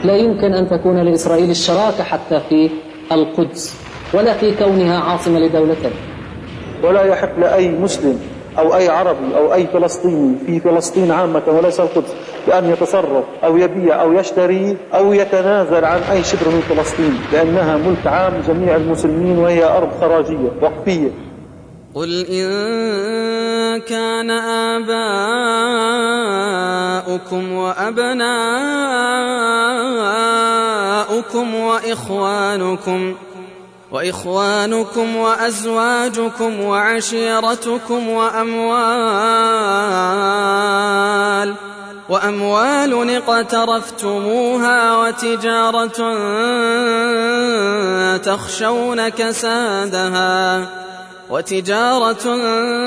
لا يمكن أن تكون لإسرائيل الشراكة حتى في القدس ولا في كونها عاصمة لدولته. ولا يحق لأي مسلم أو أي عربي أو أي فلسطيني في فلسطين عامة وليس القدس بأن يتصرف أو يبيع أو يشتري أو يتنازل عن أي شبر من فلسطين، لأنها ملك عام جميع المسلمين وهي أرض خراجية وقفية. قل إن كان آباؤكم وأبناؤكم وإخوانكم وأزواجكم وعشيرتكم وأموال اقترفتموها وتجارة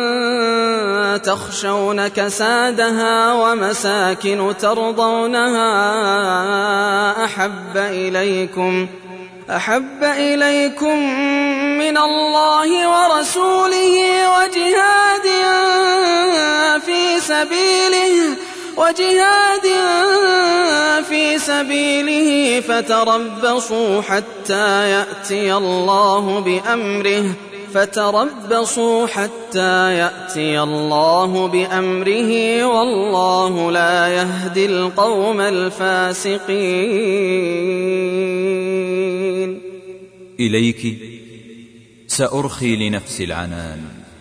تخشون كسادها ومساكن ترضونها أحب إليكم من الله ورسوله وجهاد في سبيله فتربصوا حتى يأتي الله بأمره والله لا يهدي القوم الفاسقين. إليك سأرخي لنفسي العنان،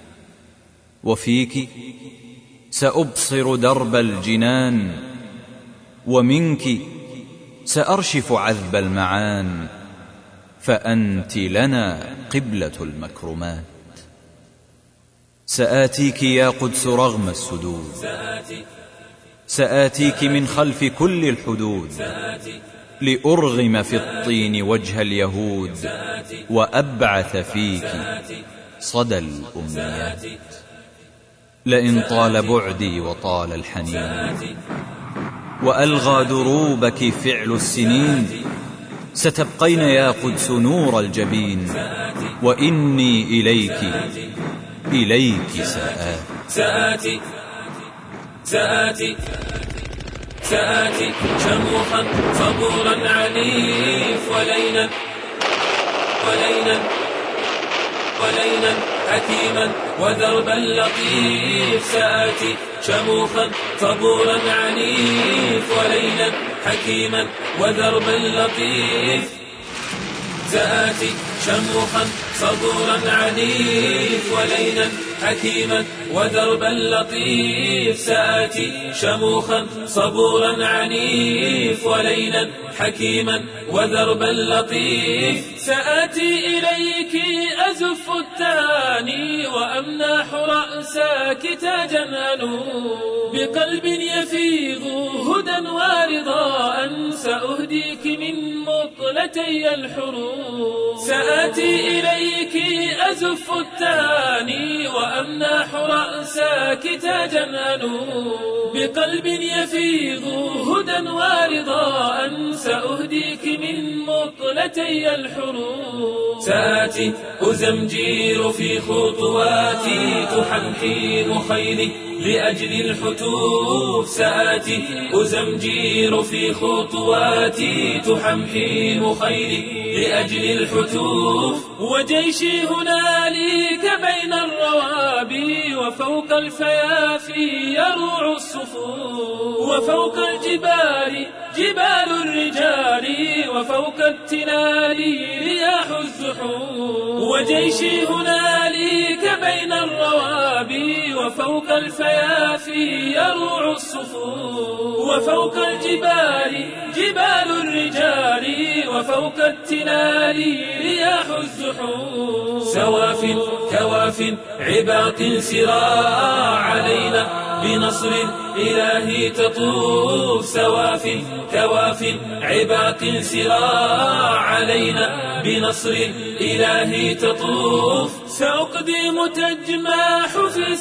وفيك سأبصر درب الجنان، ومنك سأرشف عذب المعان، فأنت لنا قبلة المكرمات. سآتيك يا قدس رغم السدود، سآتيك من خلف كل الحدود، لأرغم في الطين وجه اليهود، وأبعث فيك صدى الأمنيات. لئن طال بعدي وطال الحنين وألغى دروبك فعل السنين، ستبقين يا قدس نور الجبين، وإني إليك سآتي شموخا صبورا عنيف ولينا حكيما ودربا لطيف. سآتي شموخا صبورا عنيف ولينا حكيما ودربا لطيف. سآتي شموخا صبورا عنيف ولينا حكيما ودربا لطيف. سآتي شموخا صبورا عنيف ولينا حكيما ودربا لطيف. سآتي إليك أزف التهاني وأمنح رأسك تاجا أنوب، بقلب يفيض هدى ورضاء سأهديك من مطلتي الحروب. سآتي إليك أزف التهاني وأمنح رأسك تاجا أنوب، بقلب يفيض هدى ورضاء سأهديك من مطلتي الحروب. سآتي أزمجير في خطواتي تحنحين خيلي لأجل الحتوف. سآتي أزمجير في خطواتي تحنحين خيلي لأجل الحتوف. وجيشي هنالك بين الروابي وفوق الفيافي يروع الصفوف، وفوق الجبال جبال الرجال وفوق التلال رياح الزحوف. وجيشي هنالك بين الروابي وفوق الفيافي يروع الصفوف، وفوق الجبال جبال الرجال وفوق التلال رياح الزحوف. سواف كواف عباق سراع علينا بنصر إلهي تطوف. سواف كواف عباق سراع علينا بنصر إلهي تطوف. سأقدم تجماح في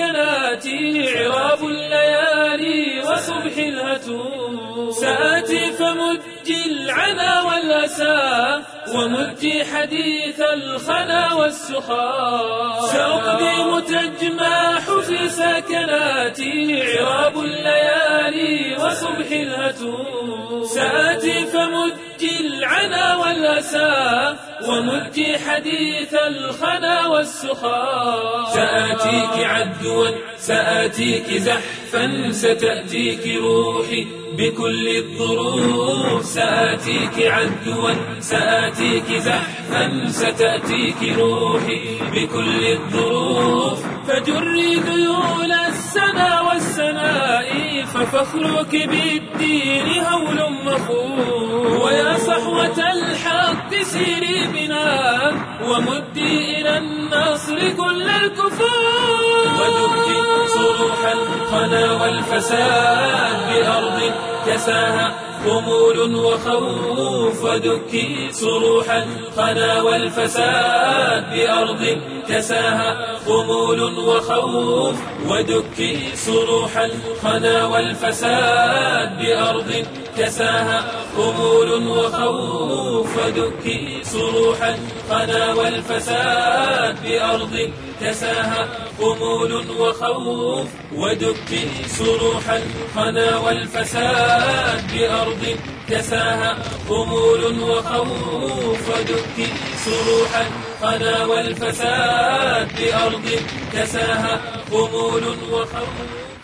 سكناتي عراب الليالي وصبح الهتوف. سآتي فمجي العنا والأسى ومجي حديث الخنا والسخاء. سأقدم تجماح في سكناتي عراب الليالي وصبح الهتوف. سآتي فمجي العنا والأسى ومجي حديث الخنا والسخاء. سآتيك عدوا سآتيك زحفا ستأتيك روحي بكل الظروف. سآتيك عدوا سآتيك زحفا ستأتيك روحي بكل الظروف. فجري ذيول السنا والسناء ففخرك بالدين هول مخوف. ويا صحوة الحق سيري بنا ومدي إلى النصر كل الكفور. ودكي صروح الخنا والفساد بأرض كساها خمول وخوف. ودكي صروح الخنا والفساد بأرض كساها خمول وخوف. ودكي صروح الخنا والفساد بأرض كساها خمول وخوف. ودكي صروح الخنا والفساد بأرض كساها خمول وخوف. ودكي صروح الخنا والفساد بأرض كساها خمول وخوف. ودكي صروح الخنا والفساد بأرض كساها خمول وخوف.